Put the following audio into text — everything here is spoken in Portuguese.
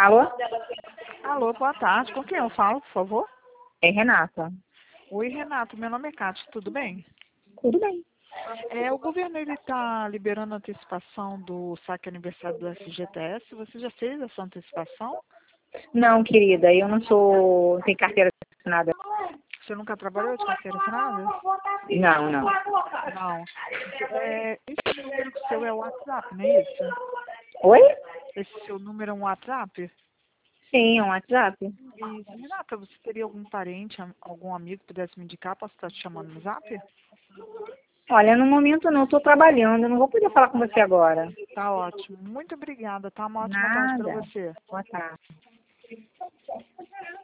Alô? Alô, boa tarde. Com quem eu falo, por favor? É Renata. Oi, Renato. Meu nome é Cátia. Tudo bem? Tudo bem. O governo está liberando a antecipação do saque aniversário do FGTS. Você já fez essa antecipação? Não, querida, eu não tenho carteira assinada. Você nunca trabalhou de carteira assinada? Não, não. Não. Esse número seu é o WhatsApp, não é isso? Oi? Esse seu número é um WhatsApp? Sim, é um WhatsApp. E, Renata, você teria algum parente, algum amigo que pudesse me indicar? Posso estar te chamando no Zap? Olha, no momento não, estou trabalhando, eu não vou poder falar com você agora. Tá ótimo. Muito obrigada, tá? Uma ótima tarde para Nada. você. Boa tarde.